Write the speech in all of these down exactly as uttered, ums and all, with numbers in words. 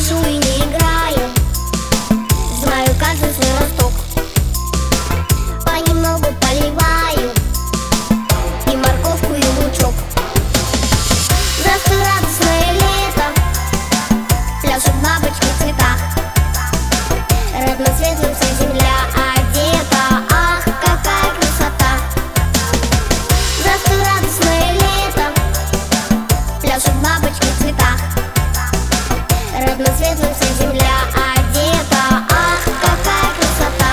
пляшу и не играю, знаю каждый свой росток. Понемногу поливаю и морковку, и лучок. Завтра радостное лето, пляшут бабочки в цветах. Разноцветным вся земля одета, ах, какая красота! Завтра радостное лето, пляшут бабочки в цветах. Разноцветным вся земля одета, ах, какая красота!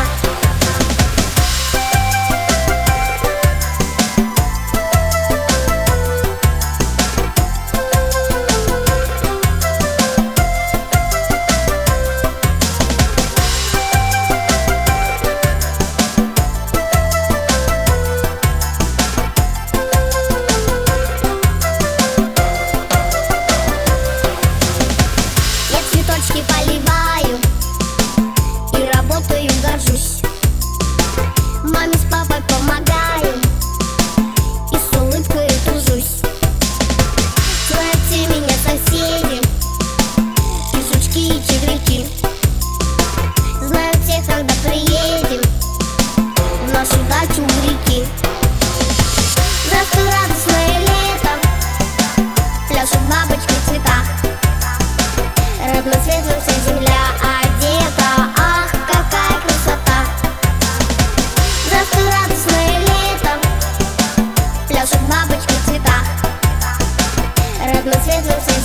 Цветочки поливаю и работаю, горжусь. Маме с папой помогаю и с улыбкой тружусь. Знают все меня соседи, и жучки, и червяки. Знают все, когда приедем в нашу дачу у реки. Завтра радостное лето, пляшут бабочки в цветах. Разноцветным вся земля одета, ах, какая красота! Завтра радостное лето, пляшут бабочки в цветах. Разноцветным вся